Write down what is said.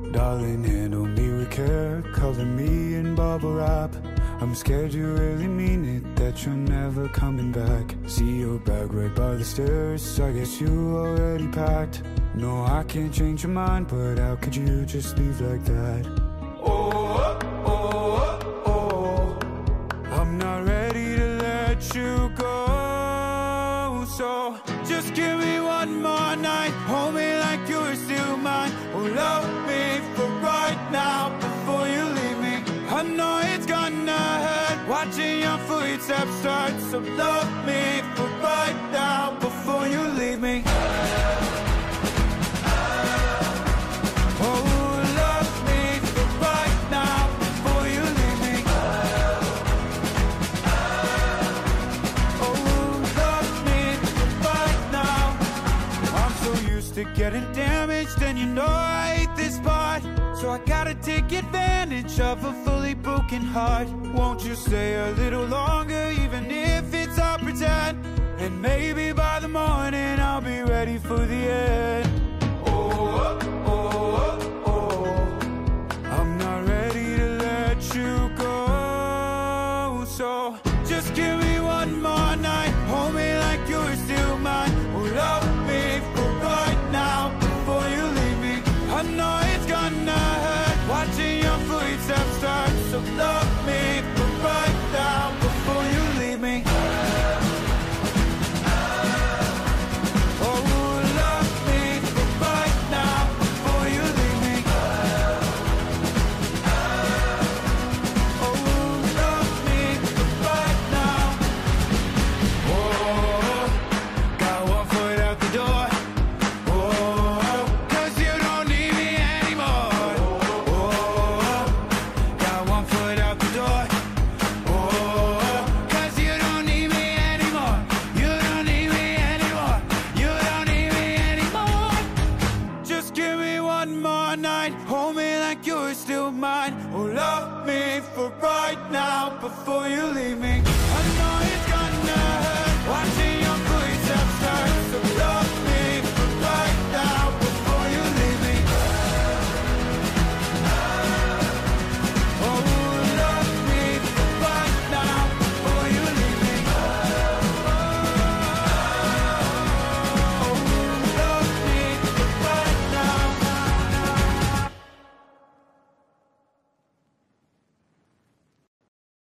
Darling, handle me with care, cover me in bubble wrap. I'm scared you really mean it, that you're never coming back. See your bag right by the stairs, I guess you already packed. No, I can't change your mind, but how could you just leave like that? Oh, oh, oh, oh, I'm not ready to let you go. So just give me one more night, hold me like you're still mine. Oh, love me for right now before you leave me. I know it's gonna hurt watching your footsteps start. So love me for right now before you leave me. Getting damaged, and you know I hate this part. So I gotta take advantage of a fully broken heart. Won't you stay a little longer, even if it's all pretend? And maybe by the morning I'll be ready for the end. Oh, oh, oh, oh, I'm not ready to let you go. So just give me one more night, hold me like you're still mine. Oh, love me for right now before you leave me. I know it's gonna hurt watching your footsteps start. So love me for right now before you leave me. Oh, love me for right now before you leave me. Oh, love me for right now. Oh, got one foot out the door. Hold me like you're still mine. Oh, love me for right now before you leave me.